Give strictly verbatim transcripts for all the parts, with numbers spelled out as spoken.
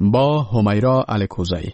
با همیرا الکوزایی.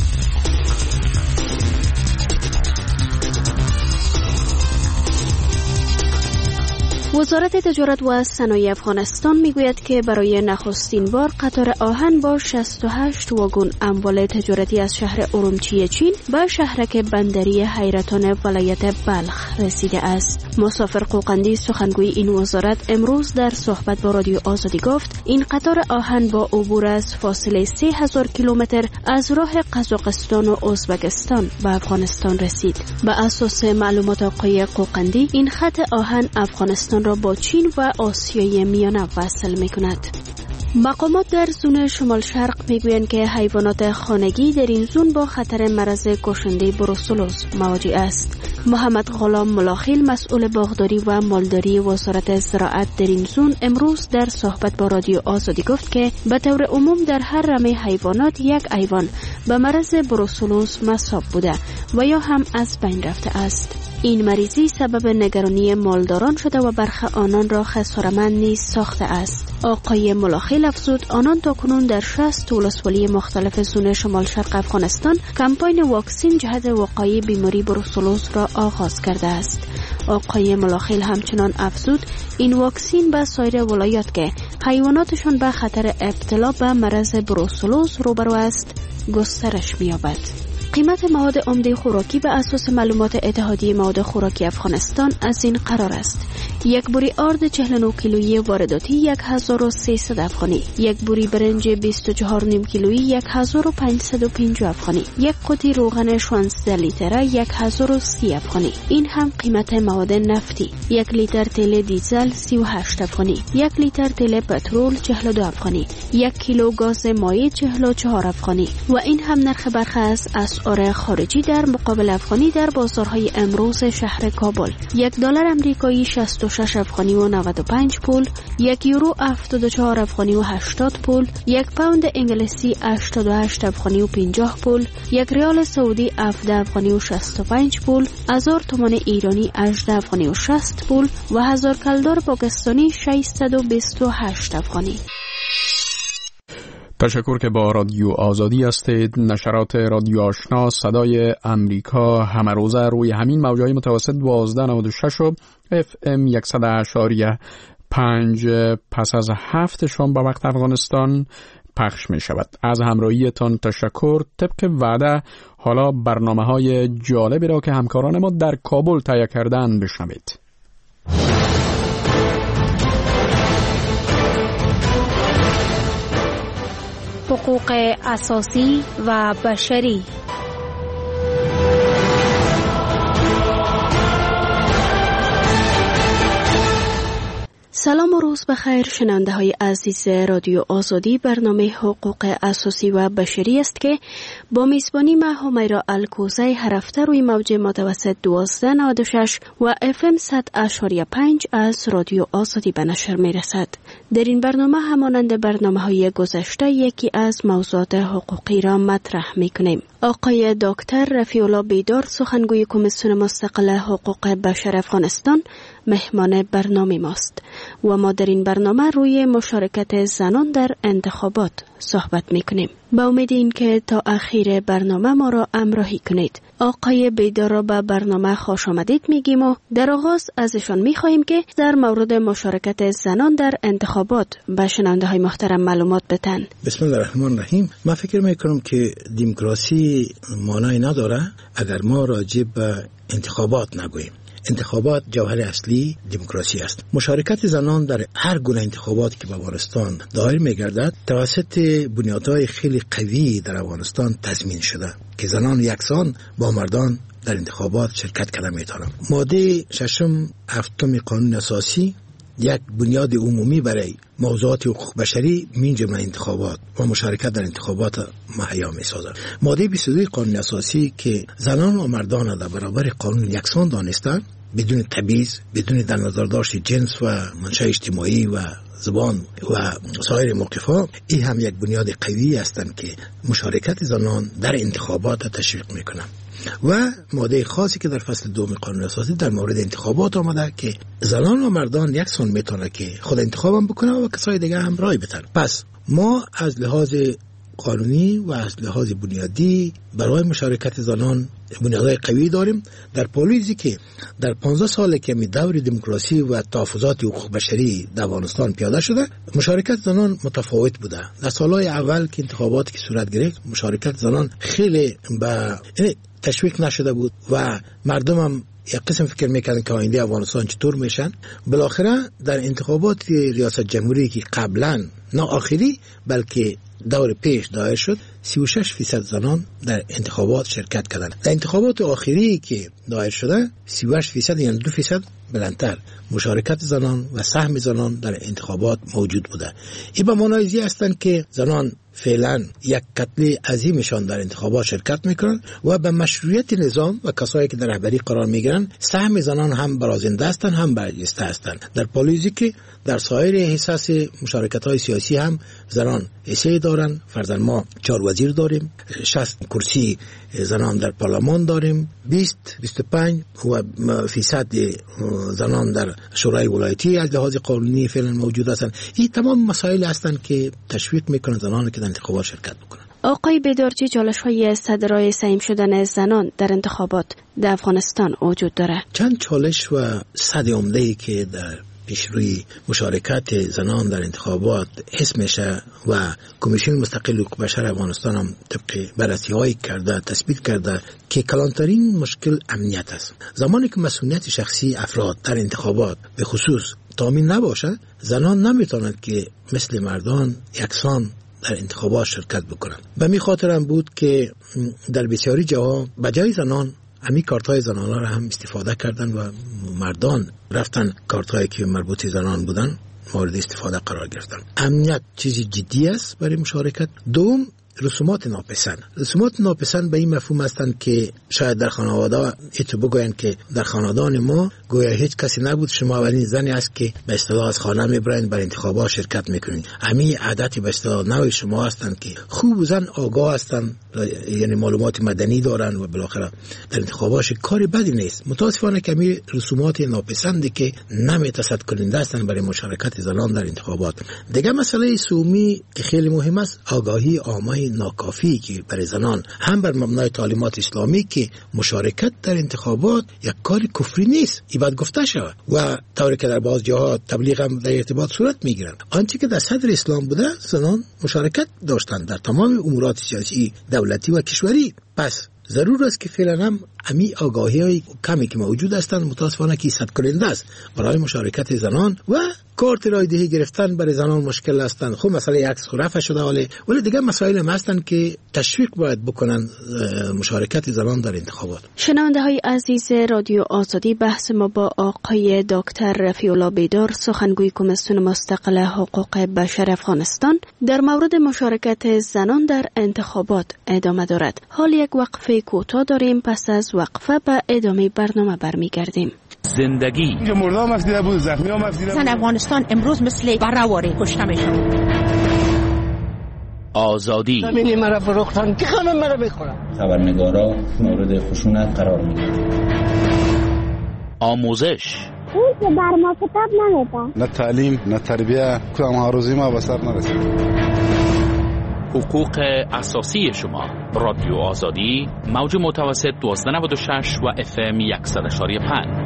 وزارت تجارت و صنایع افغانستان میگوید که برای نخستین بار قطار آهن با شصت و هشت واگن اموال تجارتی از شهر ارومچی چین به شهرک بندری حیرتان ولایت بلخ رسیده است. مسافر قوقندی سخنگوی این وزارت امروز در صحبت با رادیو آزادی گفت این قطار آهن با عبور از فاصله سه هزار کیلومتر از راه قزاقستان و ازبکستان به افغانستان رسید. به اساس معلومات آقای قوقندی این خط آهن افغانستان را با چین و آسیای میانه وصل می کند. مقامات در زون شمال شرق میگویند که حیوانات خانگی در این زون با خطر مرض کشنده بروسلوز مواجه است. محمد غلام ملاخیل مسئول باغداری و مالداری وزارت زراعت در این زون امروز در صحبت با رادیو آزادی گفت که به طور عموم در هر رمه حیوانات یک حیوان به مرض بروسلوز مصاب بوده و یا هم از بین رفته است. این مریضی سبب نگرانی مالداران شده و برخی آنان را خسارمند نیز ساخته است. آقای ملاخیل افزود آنان تاکنون در شصت ولسوالی مختلف زون شمال شرق افغانستان کمپاین واکسین جهت وقایع بیماری بروسلوز را آغاز کرده است. آقای ملاخیل همچنان افزود این واکسین به سایر ولایات که حیواناتشان به خطر ابتلا به مرض بروسلوز روبرو است گسترش می‌یابد. قیمت مواد عمده خوراکی به اساس معلومات اتحادیه مواد خوراکی افغانستان از این قرار است: یک بوری آرد چهل و نه کیلویی وارداتی هزار و سیصد افغانی، یک بوری برنج بیست و چهار و نیم کیلویی هزار و پانصد و پنجاه افغانی، یک قوطی روغن شانزده لیتره هزار و سی افغانی. این هم قیمت مواد نفتی: یک لیتر تیل دیزل سی و هشت افغانی، یک لیتر تیل پترول چهل و دو افغانی، یک کیلو گاز مایع چهل و چهار افغانی. و این هم نرخ برخی از اسعار خارجی در مقابل افغانی در بازارهای امروز شهر کابل: یک دلار امریکایی شصت و شش افغانی و نود و پنج پول، یک یورو هفتاد و چهار افغانی و هشتاد پول، یک پوند انگلیسی هشتاد و هشت افغانی و پنجاه پول، یک ریال سعودی هفده افغانی و شصت و پنج پول، هزار تومان ایرانی هجده افغانی و شصت پول و هزار کلدار پاکستانی ششصد و بیست و هشت افغانی. تشکر که با رادیو آزادی هستید. نشرات رادیو آشنا صدای امریکا همه روزه روی همین موجهای متوسط دوازده نود و شش و اف ام صد اشاریه پنج پس از هفت شام به وقت افغانستان پخش می شود. از همراهیتان تشکر. طبق وعده حالا برنامه های جالبی را که همکاران ما در کابل تهیه کردن بشنوید. حقوق اساسی و بشری. سلام و روز بخیر شنونده های عزیز رادیو آزادی. برنامه حقوق اساسی و بشری است که با میزبانی من همیرا الکوزایی هر هفته روی موج متوسط دوازده نود و شش و اف ام صد اشاریه پنج از رادیو آزادی به نشر می رسد. در این برنامه همانند برنامه های گذشته یکی از موضوعات حقوقی را مطرح می کنیم. آقای دکتر رفیع الله بیدار سخنگوی کمیسیون مستقل حقوق بشر افغانستان مهمان برنامه ماست و ما در این برنامه روی مشارکت زنان در انتخابات صحبت میکنیم. با امید این که تا اخیر برنامه ما را همراهی کنید. آقای بیدار را به برنامه خوش آمدید میگیم و در آغاز ازشان میخواهیم که در مورد مشارکت زنان در انتخابات به شنونده های محترم معلومات بدن. بسم الله الرحمن الرحیم. من فکر میکنم که دموکراسی معنی نداره اگر ما راجع به انتخابات نگوییم. انتخابات جوهر اصلی دموکراسی است. مشارکت زنان در هر گونه انتخاباتی که به افغانستان دایر می‌گردد توسط بنیادهای خیلی قوی در افغانستان تضمین شده که زنان یکسان با مردان در انتخابات شرکت کرده می‌توانند. ماده ششم هفتم قانون اساسی یک بنیاد عمومی برای موضوعات حقوق بشری من جمله انتخابات و مشارکت در انتخابات مهیا می‌سازد. ماده بیست و دو قانون اساسی که زنان و مردان در برابر قانون یکسان دانستند بدون تبعیض، بدون در نظر داشت جنس و منشأ اجتماعی و زبان و سایر موقف‌ها، این هم یک بنیاد قوی هستند که مشارکت زنان در انتخابات تشویق می‌کنند. و ماده خاصی که در فصل دوم قانون اساسی در مورد انتخابات آمده که زنان و مردان یکسان میتونه که خود انتخابم بکنه و کسای دیگه هم رای بدن. پس ما از لحاظ قانونی و از لحاظ بنیادی برای مشارکت زنان بنیادهای قوی داریم. در پالیسی که در پانزده ساله که می دور دموکراسی و تحفظات حقوق بشری در افغانستان پیاده شده، مشارکت زنان متفاوت بوده. در سالهای اول که انتخاباتی که صورت گرفت، مشارکت زنان خیلی به تشویق نشده بود و مردم هم یک قسم فکر میکردن که آینده افغانستان چطور میشن. بالاخره در انتخابات ریاست جمهوری که قبلا نه آخری بلکه دور پیش دایر شد، سی و شش فیصد زنان در انتخابات شرکت کردند. در انتخابات آخری که دایر شده، سی و هشت فیصد یعنی دو فیصد بلندتر مشارکت زنان و سهم زنان در انتخابات موجود بوده. این به معنای زی هستند که زنان فعلا یک کتله عظیمشان در انتخابات شرکت میکنن و به مشروعیت نظام و کسایی که در رهبری قرار میگیرن سهم زنان هم برازنده هستند هم برجسته هستند. در پالیسی که در سایر حصص مشارکت های سیاسی هم زنان حصه دارن. فرضاً ما چهار وزیر داریم، شصت کرسی زنان در پارلمان داریم، بیست بیست و پنج فیصد زنان در شورای ولایتی از لحاظ قانونی فعلا موجود هستند. این تمام مسائل هستند که تشویق میکنن زنان که در انتخابات شرکت بکنن. آقای بیدارچی، چالش های صدرای سهیم شدن زنان در انتخابات در افغانستان وجود داره؟ چند چالش و صد عمده‌ای که در پیشروی مشارکت زنان در انتخابات حس میشه و کمیسیون مستقل حقوق بشر افغانستان هم طبق بررسی‌هایی کرده تثبیت کرده که کلانترین مشکل امنیت است. زمانی که مسئولیت شخصی افراد در انتخابات به خصوص تامین نباشه، زنان نمیتونند که مثل مردان یکسان در انتخابات شرکت بکنند. به می خاطرم بود که در بسیاری جاها بجای زنان همین کارت‌های زنان‌ها را هم استفاده کردن و مردان رفتن کارت‌هایی که مربوط زنان بودن مورد استفاده قرار گرفتن. امنیت چیزی جدی است برای مشارکت. دوم، رسومات ناپسند. رسومات ناپسند به این مفهوم هستند که شاید در خانواده ایتو بگوین که در خاندان ما گویا هیچ کسی نبود، شما اولین زنی است که به اصطلاح از خانه میبرین بر انتخابات شرکت میکنین. همین عادت به اصطلاح نوع شما هستند که خوب زن آگاه هستند، یعنی معلومات مدنی دارن و بالاخره در انتخابات کاری بدی نیست. متاسفانه که همین رسومات ناپسندی که نمیتصد کننده هستند برای مشارکت زنان در انتخابات. دیگه مسئله سومی که خیلی مهم است، آگاهی عامه ناکافی که برای زنان هم بر مبنای تعلیمات اسلامی که مشارکت در انتخابات یک کار کفری نیست، این باید گفته شود و طوری که در بعض جاها تبلیغ هم در ارتباط صورت میگیرن. آنچه که در صدر اسلام بوده، زنان مشارکت داشتند در تمام امورات سیاسی دولتی و کشوری. پس ضرور است که فعلا هم امی آگاهی های کمی که موجود هستند متاسفانه که صد کننده است برای مشارکت زنان و کارت رایدهی گرفتن برای زنان مشکل هستند. خب مسئله عکس رفع شده ولی ولی دیگه مسائل هم هستند که تشویق باید بکنن مشارکت زنان در انتخابات. شنونده های عزیز رادیو آزادی، بحث ما با آقای دکتر رفیع الله بیدار، سخنگوی کمیسیون مستقل حقوق بشر افغانستان، در مورد مشارکت زنان در انتخابات ادامه دارد. حال یک وقفه کوتاه داریم، پس از وقفه به ادامه برنامه برمیگردیم. زندگی اینجا مردم مفدیده بود، زخمی ها مفدیده بود. زن افغانستان امروز مثل برهواره کشته میشن. آزادی زمینی مرا فروختن که خانم مرا بخورم. خبرنگارا مورد خشونت قرار میگیرن. آموزش اون که بر ما کتاب نمیده، نه تعلیم نه تربیه، کدام هاروزی ما به سر نرسید. حقوق اساسی شما. رادیو آزادی، موج متوسط دوازده نود و شش و اف ام صد و شش و پنج.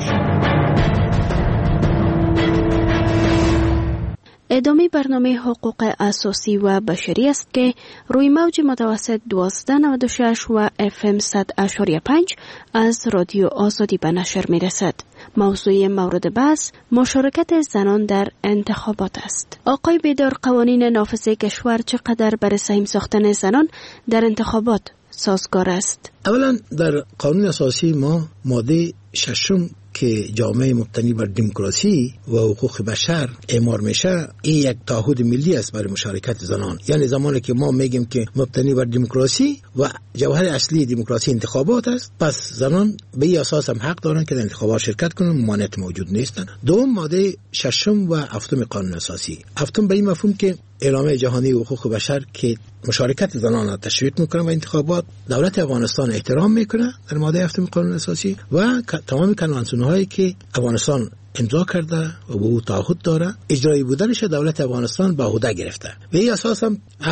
ادامه برنامه حقوق اساسی و بشری است که روی موج متوسط دوازده نود و شش و اف ام صد و پنج از رادیو آزادی به نشر می رسد. موضوع مورد بحث مشارکت زنان در انتخابات است. آقای بیدار، قوانین نافذ کشور چقدر برای سهم ساختن زنان در انتخابات سازگار است؟ اولا در قانون اساسی ما ماده ششم که جامعه مبتنی بر دموکراسی و حقوق بشر اعمار میشه، این یک تعهد ملی است برای مشارکت زنان. یعنی زمانی که ما میگیم که مبتنی بر دموکراسی و جوهر اصلی دموکراسی انتخابات است، پس زنان به این اساس هم حق دارن که در انتخابات شرکت کنن، ممانعت موجود نیستن. دوم ماده ششم و هفتم قانون اساسی. هفتم به این مفهوم که اعلامیه جهانی حقوق بشر که مشارکت زنان را تشویق میکنه و انتخابات، دولت افغانستان احترام میکنه در ماده هفتم قانون اساسی و تمام کنوانسیون‌هایی که افغانستان امضا کرده و به او تعهد داره اجرایی بودنش دولت افغانستان به عهده گرفته. به این اساس هم, هم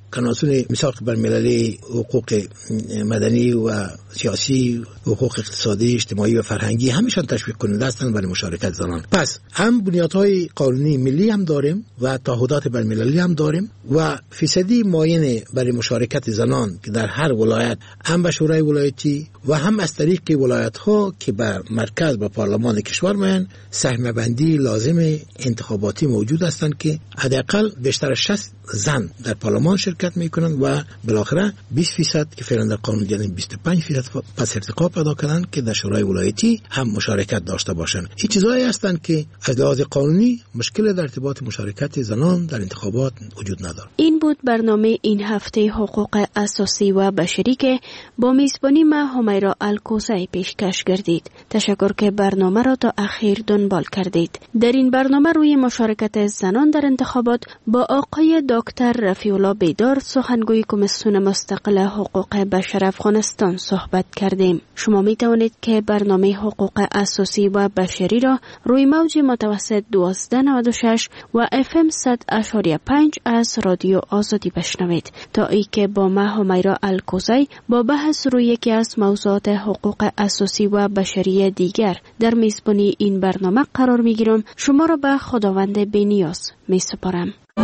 کنوانسیون میثاق بین‌المللی حقوق مدنی و سیاسی، حقوق اقتصادی، اجتماعی و فرهنگی همیشان تشویق کننده هستند برای مشارکت زنان. پس هم بنیادهای قانونی ملی هم داریم و تعهدات بین‌المللی هم داریم و فیصدی معین برای مشارکت زنان که در هر ولایت هم به شورای ولایتی و هم از طریق ولایت ها که بر مرکز و پارلمان کشور میان سهم بندی لازم انتخاباتی موجود هستند که حداقل بیشتر از شصت زن در پارلمان شرکت میکنند و بالاخره بیست درصد که فعلا در قانون یعنی بیست و پنج درصد پس ارتقا پیدا کردند که در شورای ولایتی هم مشارکت داشته باشند. این چیزایی هستند که از لحاظ قانونی مشکل در ارتباط مشارکت زنان در انتخابات وجود ندارد. این بود برنامه این هفته حقوق اساسی و بشری که با میزبانی ما همیرا الکوزی پیشکش گردید. تشکر که برنامه را تا اخیر دنبال کردید. در این برنامه روی مشارکت زنان در انتخابات با آقای دکتر رفیع الله بیدار سخنگوی کمیسیون مستقل حقوق بشر افغانستان صحبت کردیم. شما می توانید که برنامه حقوق اساسی و بشری را روی موج متوسط دوازده نود و شش و اف ام صد و پنج از رادیو آزادی بشنوید تا ای که با ما همیرا الکوزی با بحث روی یکی از موضوعات حقوق اساسی و بشری دیگر در میزبانی این برنامه قرار می گیرم. شما را به خداوند بی‌نیاز می سپارم.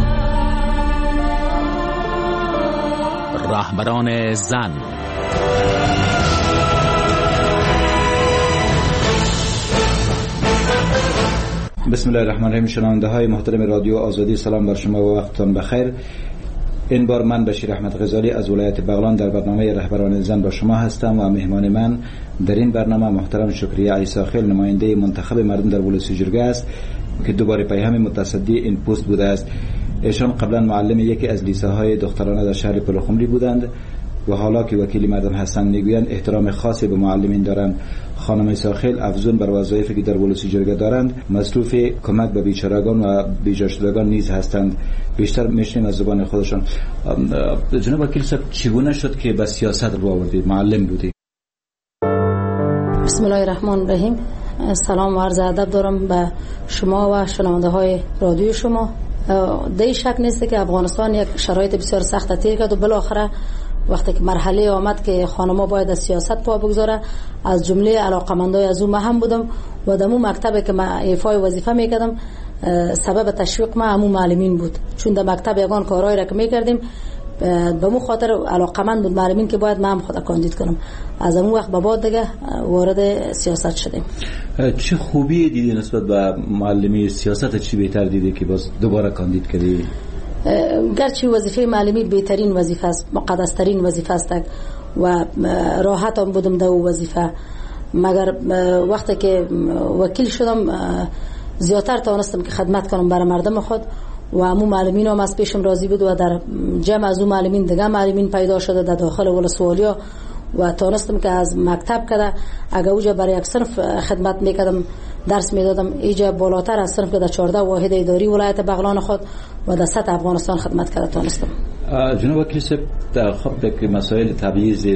رهبران زن. بسم الله الرحمن الرحیم. شنونده های محترم رادیو آزادی، سلام بر شما و وقتتان بخیر. این بار من بشیر احمد غزالی از ولایت بغلان در برنامه رهبران زن با شما هستم و مهمان من در این برنامه محترم شکریه عیسی خیل، نماینده منتخب مردم در ولایت جرگه است که دوباره پیام متصدی این پست بوده است. ایشان قبلا معلم یکی از لیسه های دخترانه در شهر پلخمری بودند و حالا که وکیل مردم هستند میگویند احترام خاصی به معلمین دارند. خانم ساخیل افزون بر وظایفی که در ولایت جرگه دارند مصروف کمک به بیچارگان و بیجاشدگان نیز هستند. بیشتر میشنیم از زبان خودشان. جناب وکیل صاحب، چگونه شد که به سیاست رو آوردید؟ معلم بودید. بسم الله الرحمن الرحیم. سلام و عرض ادب دارم به شما و شنونده های رادیو شما. دی شک نیست که افغانستان یک شرایط بسیار سخت تیر کرد و بالاخره وقتی که مرحله آمد که خانم‌ها باید از سیاست پا بگذاره، از جمله علاقمندای از اون هم بودم و در اون مکتبی که من ایفای وظیفه میکردم سبب تشویق من همون معلمین بود، چون در مکتب یگان کارهایی را که میکردیم به مو خاطر علاقمند بود معلمین که باید من هم خود کاندید کنم. از اون وقت به بعد دیگه وارد سیاست شدیم. چه خوبی دیدی نسبت به معلمی سیاست؟ چی بهتر دیدی که باز دوباره کاندید کردی؟ گرچه وظیفه معلمی بهترین وظیفه است، مقدسترین وظیفه است و راحت هم بودم در وظیفه، مگر وقتی که وکیل شدم زیادتر توانستم که خدمت کنم برای مردم خود و همون معلمین هم از پیشم راضی بود و در جمع از اون معلمین دیگه معلمین پیدا شده در داخل ولسوالیا و توانستم که از مکتب کده اگه اوجا برای یک صنف خدمت میکردم درس میدادم ایجا بالاتر از صنف که در چهارده واحد اداری ولایت بغلان خود و در سطح افغانستان خدمت کرده توانستم. جناب وکیل صاحب، در خب که مسائل تبعیض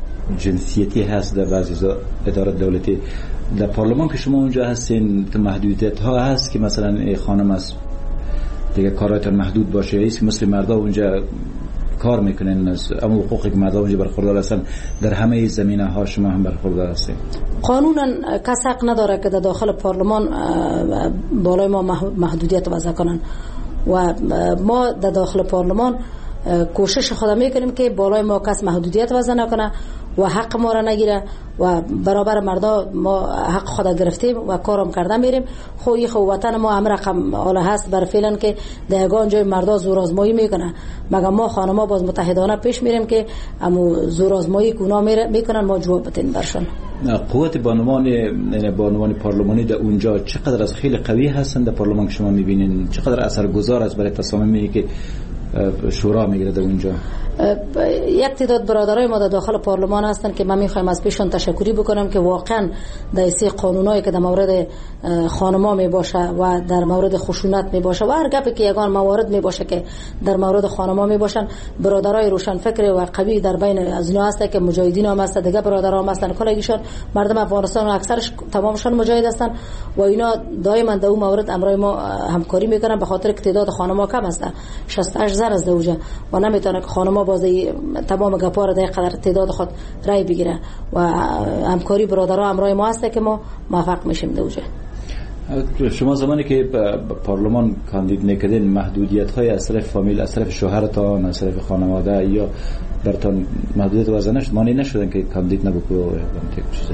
جنسیتی هست در بعضی ادارات دولتی، در پارلمان که شما اونجا هستین محدودیت ها هست که مثلا خانم است دیگه کارایتان محدود باشه، ایست مثل مردا اونجا کار میکنن، از اما حقوقی که مردم اونجا برخوردار هستن در همه زمینه ها شما هم برخوردار هستین؟ قانونا کس حق نداره که در داخل پارلمان بالای ما محدودیت وضع کنن و ما در داخل پارلمان کوشش خود میکنیم که بالای ما کس محدودیت وضع نکنه و حق ما را نگیره و برابر مردا ما حق خود گرفتیم و کارم کرده میریم. خو این خو وطن ما هم رقم اعلی هست بر فعلا که در یگان جای مردا زور آزمایی میکنه، مگر ما خانما باز متحدانه پیش میریم که امو زور آزمایی کونا میکنن ما جواب بدیم برشان. قوت بانوان یعنی بانوان پارلمانی در اونجا چقدر از خیلی قوی هستند در پارلمان که شما میبینین؟ چقدر اثرگذار است برای تصامیمی که شورا میگیره در اونجا؟ یک تعداد برادرای ما در داخل پارلمان هستن که من میخوایم از پیشون تشکری بکنم که واقعا در سه قانونایی که در مورد خانما می باشه و در مورد خشونت می باشه و هر گپی که یگان موارد می باشه که در مورد خانما می باشن، برادرای روشن فکر و قوی در بین از اینا هست که مجاهدین هم هست، دیگه برادرها هم هستن، کلگیشون مردم افغانستان و اکثرش تمامشون مجاهد هستن و اینا دائما در اون مورد امرای ما همکاری میکنن به خاطر که تعداد خانما کم هست. شصت و هشت زن از دوجه و نمیتونه که خانما بازی تمام گپا را در قدر تعداد خود رای بگیره و همکاری برادرها همراه ما هست که ما موفق میشیم دوجه. شما زمانی که پارلمان کاندید میکردین محدودیت های از طرف فامیل، از طرف شوهرتان، از طرف خانواده یا برتان محدودیت وضع نشد؟ مانع نشدن که کاندید نبکنه یا چیزی؟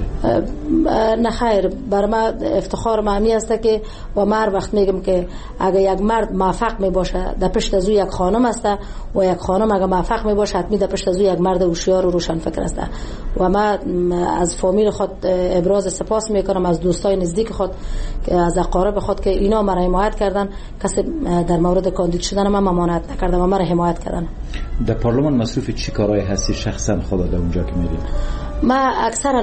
نه خیر، بر ما افتخار معمی است که و من وقت میگم که اگر یک مرد موفق می باشه در پشت از او یک خانم است و یک خانم اگر موفق می باشه حتمی در پشت از او یک مرد هوشیار و روشن فکر است. و من از فامیل خود ابراز سپاس میکنم، از دوستای نزدیک خود، از اقارب خود که اینا مرا حمایت کردن. کسی در مورد کاندید شدن من ممانعت نکردم و مرا حمایت کردن. در پارلمان مصروف چی کارهای هستی شخصا خود در اونجا که میرید؟ ما اکثرا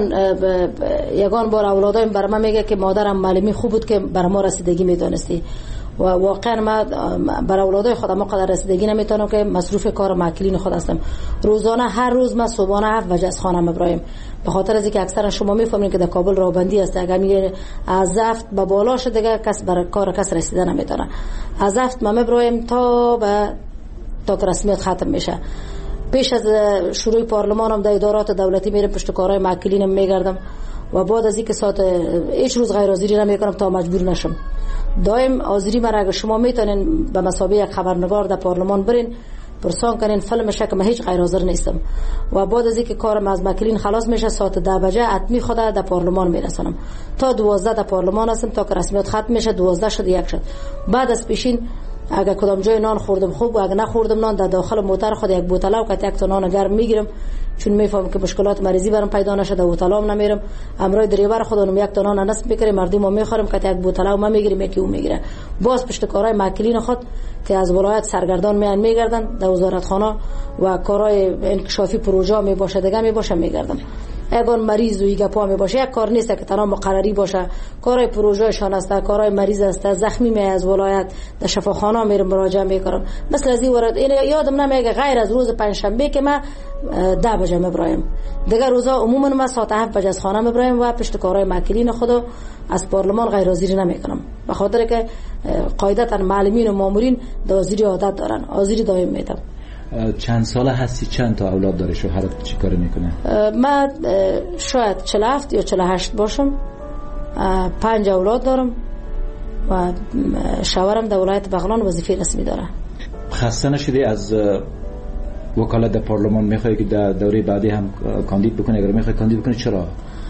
یگان بار اولادایم بر ما میگه که مادرم معلمی خوب بود که بر ما رسیدگی میدونستی و واقعا ما بر اولادای خودم قدر رسیدگی نمیتونم که مصروف کار ماکلین خود هستم. روزانه هر روز ما صبحانه هفت وجه از خانم ابراهیم، به خاطر از اینکه اکثرا شما میفهمید که در کابل رابندی است، اگر میگه از هفت به بالا شده دیگه کس بر کار کس رسیدن نمیتونه. از هفت ما ابراهیم تا به تا که رسمیت ختم میشه. پیش از شروع پارلمانم در ادارات دولتی میرم پشت کارهای معکلینم میگردم و بعد از اینکه ساعت هیچ روز غیر حاضری نمیکنم تا مجبور نشم. دائم حاضری مرا اگر شما میتونین به مثابه یک خبرنگار در پارلمان برین پرسان کنین فیلمش که من هیچ غیر حاضر نیستم و بعد از اینکه کارم از معکلین خلاص میشه ساعت ده بجه حتمی خود در پارلمان میرسونم تا دوازده در پارلمان هستم تا که رسمیت ختم میشه. دوازده شد یک شد. بعد از پیشین اگر کدام جای نان خوردم خوب و اگر نخوردم نان در داخل موتر خود یک بوتل و یک تا نان گرم میگیرم، چون میفهمم که مشکلات مریضی برام پیدا نشه. بوتلام نمیرم همراه دریور خودم یک تا نان نصب میکردم مردم میخورم که یک بوتل و ما میگیریم یکی او میگیره. باز پشت کارهای معکلین خود که از ولایت سرگردان میان میگردن در وزارتخانه و کارهای انکشافی پروژه می باشه دیگه می باشه میگردم. اگر مریض و ایگه پا می باشه یک کار نیست که تنها مقرری باشه، کارهای پروژه شان است، کارهای مریض است، زخمی می از ولایت در شفاخانه میرم مراجعه میکنم. مثل از این ورد این یادم نمیاد غیر از روز پنجشنبه که ما ده بجه ابراهیم دیگه روزا عموما ما ساعت هفت بجه از خانه ابراهیم و پشت کارهای معکلین خود از پارلمان غیر حاضری نمیکنم، به خاطر که قاعدتا معلمین و مامورین در حاضری عادت دارن، حاضری دائم میدم. چند ساله هستی؟ چند تا اولاد داری؟ شوهرت چی کار میکنه؟ من شاید چهل و هفت یا چهل و هشت باشم. پنج اولاد دارم و شوهرم در ولایت بغلان وظیفه رسمی داره. خسته نشدی از وکالت در پارلمان؟ میخوای که در دوره بعدی هم کاندید بکنی؟ اگر میخوای کاندید بکنی چرا؟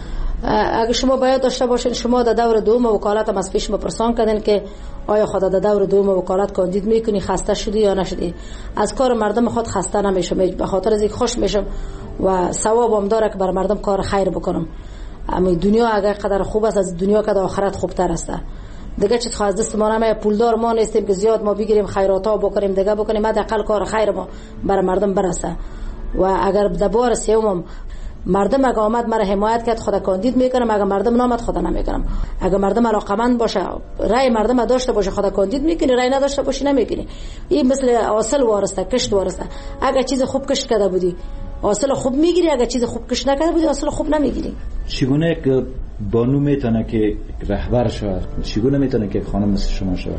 اگر شما باید داشته باشین شما در دور دوم وکالت هم از پیش مپرسان کردین که آیا خدا در دور دوم وکالت کاندید میکنی، خسته شدی یا نشدی؟ از کار مردم خود خسته نمیشم، به خاطر از اینکه خوش میشم و ثوابم داره که بر مردم کار خیر بکنم. اما دنیا اگر قدر خوب است از دنیا که در آخرت خوبتر است. دیگه چیز خواهد دست ما نمیه، پولدار ما نیستیم که زیاد ما بگیریم خیراتا بکنیم دیگه بکنیم، حداقل کار خیر ما بر مردم برسه. و اگر در بار سوم مردم اگه آمد مرا حمایت کرد خدا کاندید میکنم، اگه مردم نامد خدا نمیکنم. اگه مردم علاقمند باشه رای مردم داشته باشه خدا کاندید میکنی، رای نداشته باشی نمیکنی. این مثل حاصل وارسته، کشت وارسته. اگه چیز خوب کشت کرده بودی حاصل خوب میگیری، اگه چیز خوب کشت نکرده بودی حاصل خوب نمیگیری. چگونه که بانو میتونه که رهبر شود؟ چگونه میتونه که خانم مثل شما شود؟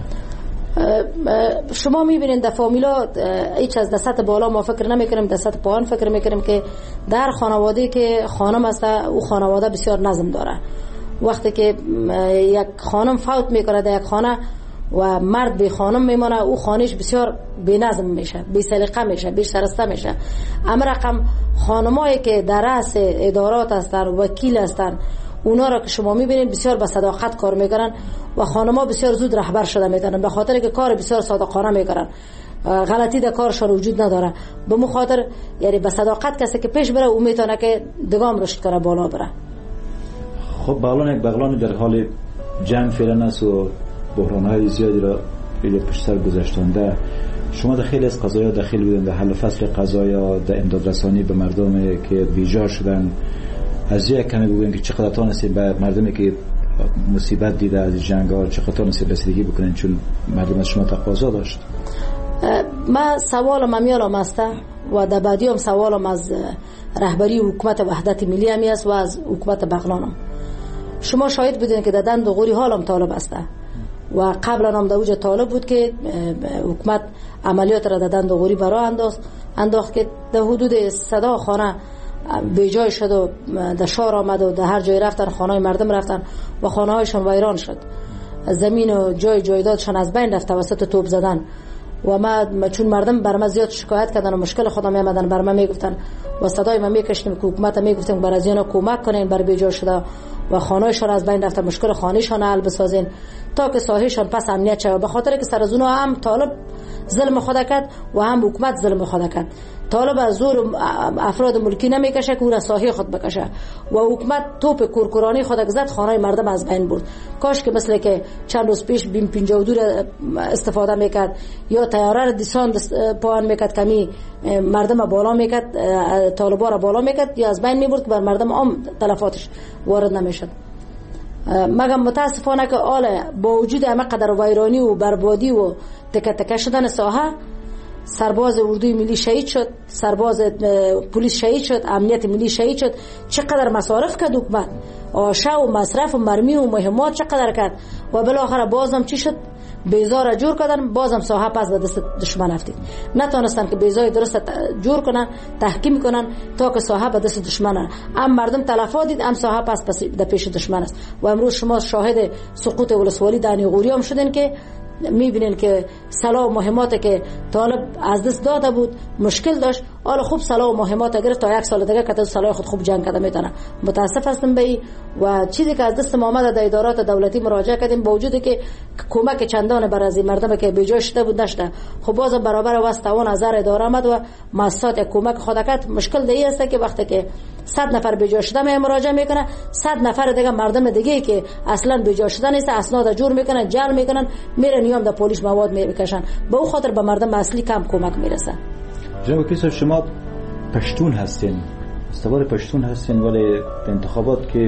شما میبینید در فامیلا هیچ از دست بالا ما فکر نمیکنیم، دست پایین فکر میکنیم که در خانواده که خانم است او خانواده بسیار نظم داره. وقتی که یک خانم فوت میکنه در یک خانه و مرد به خانم میمونه او خانهش بسیار بی نظم میشه، بی سلیقه میشه، بی شرسته میشه. اما رقم خانمایی که در رأس ادارات هستن، وکیل هستن، اونا را که شما میبینید بسیار با صداقت کار میکنن و خانم‌ها بسیار زود رهبر شده میتونن، به خاطر که کار بسیار صادقانه میکنن، غلطی در کارشان وجود نداره. به مخاطر یعنی به صداقت کسی که پیش بره او میتونه که دگام رشد کنه، بالا بره. خب بغلان یک بغلان در حال جنگ فعلا است و بحران‌های زیادی را به پشت سر گذاشتنده. شما در خیلی از قضایا داخل بودن، در حل فصل قضایا، در امداد رسانی به مردم که بیجار شدن. از یک کمی بگویم که چقدر تانستید به مردمی که مصیبت دیده از جنگ‌ها چقدر تانستید رسیدگی بکنین، چون مردم از شما تقاضا داشت؟ ما سوالم امیالم است و در بعدی هم سوالم از رهبری حکومت وحدت ملی همی است و از حکومت بغلانم. شما شاهد بودین که در دند و غوری حالم طالب است و قبلا هم در اوج طالب بود که حکومت عملیات را دادن دوغوری برای انداخت انداخت که در حدود صدا خانه به جای شد و در شهر آمد و در هر جای رفتن خانه مردم رفتن و خانه هایشان ویران شد، زمین و جای جایدادشان از بین رفت توسط توپ زدن. و ما چون مردم بر ما زیاد شکایت کردن و مشکل خودم میامدن بر ما میگفتن و صدای ما میکشیدیم که حکومت میگفتیم برای از اینا کمک کنین بر به جای شده و خانه‌شان از بین رفت، مشکل خانه‌شان حل بسازین تا که ساحهشان پس امنیت شود. به خاطر که سر از اونها هم طالب ظلم خود کرد و هم حکومت ظلم خود کرد. طالب از زور افراد ملکی نمیکشه که اون ساحه خود بکشه و حکومت توپ کورکورانی خود زد، خانه مردم از بین برد. کاش که مثل که چند روز پیش بیم پنجاه و دو استفاده میکرد یا تیاره دیسان پایان میکرد کمی مردم بالا میکرد، طالبا را بالا میکرد یا از بین میبرد که بر مردم عام تلفاتش وارد نمیشد. مگم متاسفانه که آل با وجود همه قدر ویرانی و بربادی و تکه تکه شدن ساحه، سرباز اردوی ملی شهید شد، سرباز پلیس شهید شد، امنیت ملی شهید شد. چقدر مصارف کرد حکومت، آشا و مصرف و مرمی و مهمات چقدر کرد و بالاخره بازم چی شد؟ بیزار جور کردن، بازم ساحه پس به دست دشمن افتید. نتونستن که بیزای درست جور کنن، تحکیم کنن تا که ساحه به دست دشمن. ام مردم تلفات دید، ام ساحه پس پس در پیش دشمن است. و امروز شما شاهد سقوط ولسوالی دانی غوری هم شدین که میبینین که سلاح و مهمات که طالب از دست داده بود مشکل داشت، حالا خوب سلاح و مهمات گرفت تا یک سال دیگه که سلاح خود خوب جنگ کرده میتونه. متاسف هستم به این و چیزی که از دست ما آمده در ادارات دولتی مراجعه کردیم با وجودی که کمک چندان بر از مردم که به جای شده بود نشده، خب بازم برابر واسطه اون هزار اداره آمد و مؤسسات کمک خود کرد. مشکل دی است که وقتی که صد نفر به جای شده می مراجعه میکنه، صد نفر دیگه مردم دیگه که اصلا به جای شده نیست اسناد جور میکنن، جل میکنن، میرن نیام در پلیس مواد میکشن. به اون خاطر به مردم اصلی کم کمک میرسه. جناب کیسو، شما پشتون هستین، استوار پشتون هستین، ولی انتخابات که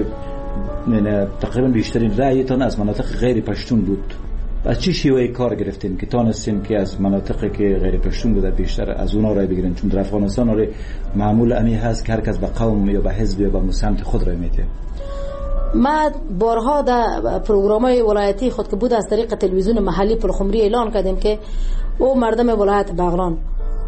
تقریبا بیشترین رأیتان از مناطق غیر پشتون بود. از چی شیوه کار گرفتین که تانستین که از مناطقی که غیر پشتون بوده بیشتر از اونا رای بگیرین؟ چون در افغانستان آره معمول امی هست که هر کس به قوم یا به حزب یا به سمت خود رای میده. ما بارها در پروگرام‌های ولایتی خود که بود از طریق تلویزیون محلی پلخمری اعلان کردیم که او مردم ولایت بغلان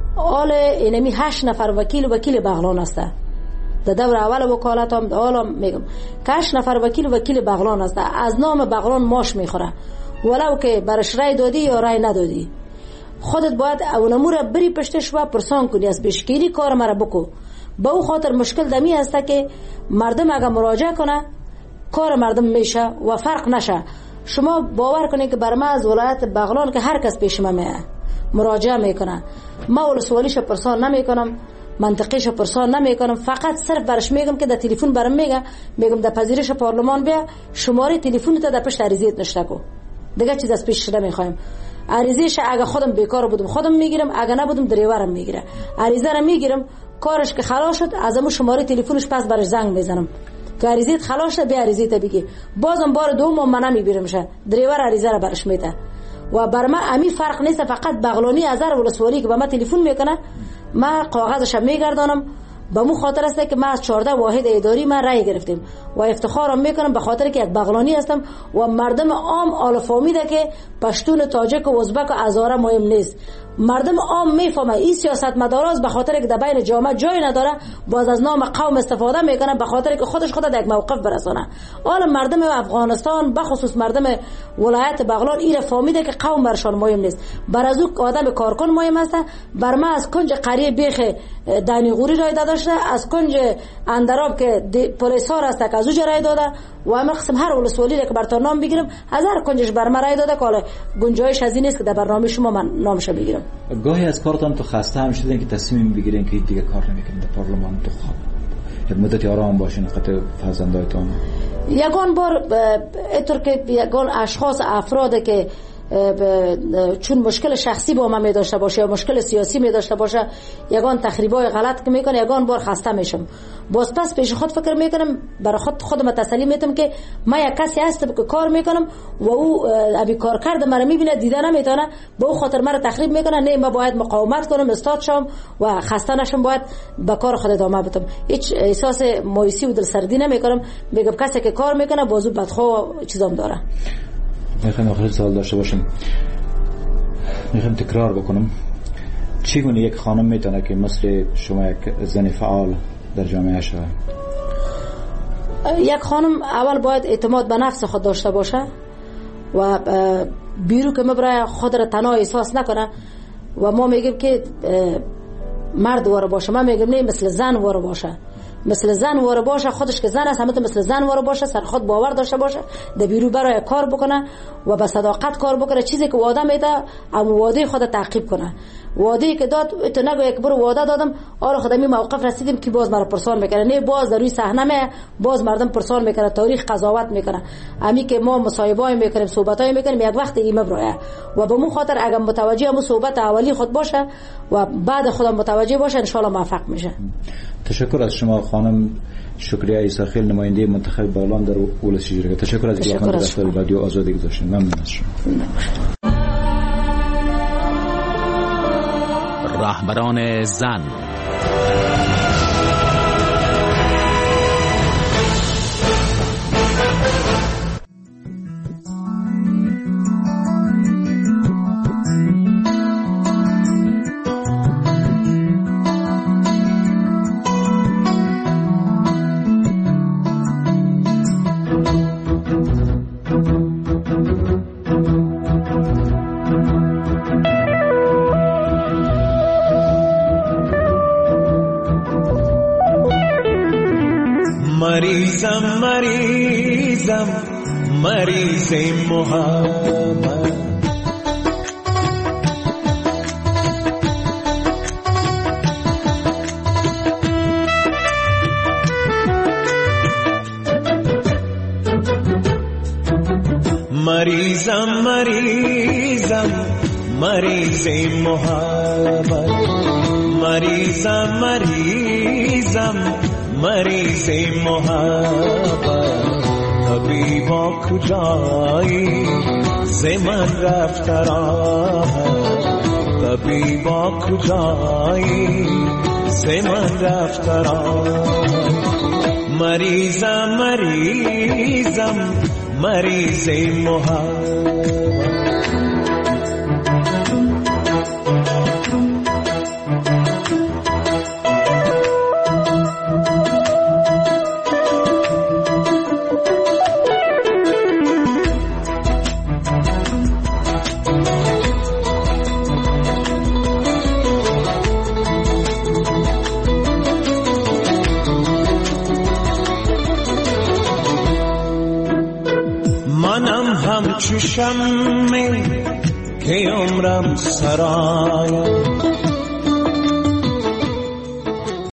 آل اینمی هشت نفر وکیل وکیل بغلان است. در دور اول وکالت هم حالا میگم که هشت نفر وکیل وکیل بغلان است، از نام بغلان ماش میخوره، ولو که برش رای دادی یا رای ندادی. خودت باید اونمو را بری پشتش و پرسان کنی، از پیشگیری کار مرا بکو. با او خاطر مشکل دمی است که مردم اگر مراجعه کنه کار مردم میشه و فرق نشه. شما باور کنید که بر ما از ولایت بغلان که هر کس پیش ما میه مراجعه میکنه، ما ولسوالیش پرسان نمیکنم، منطقیش پرسان نمیکنم، فقط صرف برش میگم که در تلفن برام میگه، میگم در پذیرش پارلمان بیا شماره تلفنت در پشت عریضیت نشته کو، دیگه چیز از پیش نمیخوایم. عریضیش اگه خودم بیکار بودم خودم میگیرم، اگه نبودم دریورم میگیره. عریضه رو میگیرم، کارش که خلاص شد از امو شماره تلفنش پس برش زنگ میزنم که عریضیت خلاص شد، بیا عریضیت بگی. بازم بار دوم من نمیبیرمشه، دریور عریضه رو برش میده. و بر ما امی فرق نیست، فقط بغلانی ازر ولسوالی که به ما تلفن میکنه ما کاغذش میگردانم. به مو خاطر است که ما از چهارده واحد اداری ما رای گرفتیم و افتخارم میکنم به خاطر که یک بغلانی هستم و مردم عام آل فهمیده که پشتون، تاجک و ازبک و هزاره مهم نیست. مردم عام میفهمه این سیاست مداراست به خاطر که در بین جامعه جای نداره، باز از نام قوم استفاده میکنه به خاطر که خودش خود در یک موقف برسونه. حالا مردم افغانستان به خصوص مردم ولایت بغلان این فهمیده که قوم برشان مهم نیست، بر از او آدم کارکن مهم است. بر ما از کنج قریه بیخ دانی غوری رای داده شده، از کنج اندراب که پلیس ها است که از او رای داده و همه قسم هر ولسوالی که برتون نام بگیرم هزار کنجش بر ما رای داده که حالا گنجایش از این نیست که در برنامه شما من نامش بگیرم. گاهی از کارتان تو خسته هم شدین که تصمیم بگیرین که دیگه کار نمیکنین در پارلمان، تو خواب یک مدتی آرام باشین خاطر فرزندایتان؟ یگان بار اینطور که یگان اشخاص افراد که چون مشکل شخصی با من می داشته باشه یا مشکل سیاسی می داشته باشه یگان تخریبای غلط که میکنه، یگان بار خسته میشم. باز پس پیش خود فکر میکنم، برای خود خودم تسلی میدم که ما یک کسی هستم که کار میکنم و او ابی کار کرده مرا میبینه دیده نمیتونه، به او خاطر مرا تخریب میکنه. نه، ما باید مقاومت کنم، استاد شم و خسته نشم، باید به کار خود ادامه بدم. هیچ احساس مایوسی و دلسردی نمیکنم. میگم کسی که کار میکنه بازو بدخواه و چیزام داره. میخوایم آخر سوال داشته باشیم، میخوایم تکرار بکنم. چگونه یک خانم میتونه که مثل شما یک زن فعال در جامعه شود؟ یک خانم اول باید اعتماد به نفس خود داشته باشه و بیرو که مبرای خود را تنها احساس نکنه. و ما میگیم که مرد واره باشه، ما میگیم نه مثل زن واره باشه، مثل زن واره باشه، خودش که زن است همه مثل زن واره باشه، سر خود باور داشته باشه، در بیرو برای کار بکنه و به صداقت کار بکنه. چیزی که وعده میده ام وعده خود تعقیب کنه. وعده که داد تو نگو یک برو وعده دادم آره خودم این موقف رسیدیم که باز مرا پرسان میکنه، نه باز در روی صحنه می باز مردم پرسان میکنه، تاریخ قضاوت میکنه. امی که ما مصاحبه‌ای میکنیم، صحبتای میکنیم، یک وقت این مبرای و به مو خاطر اگه متوجه مو صحبت اولی خود باشه و بعد خودم متوجه باشه ان شاء الله موفق میشه. تشکر از شما خانم شکریه عیساخیل، نماینده منتخب بغلان در اولسی شرکت. تشکر از اینکه وقت در رادیو آزادی گذاشتین. ممنون از شما. رهبران زن. مریضم مریضم مریض محبت، مریضم مریضم مریض محبت، مریضم مریضم مریض محبت. طبیبا کجایی ز من رفت راحت، طبیبا کجایی ز من رفت راحت. مریضم مریضم مریض محبت. همچو شمع که عمرم سرایم،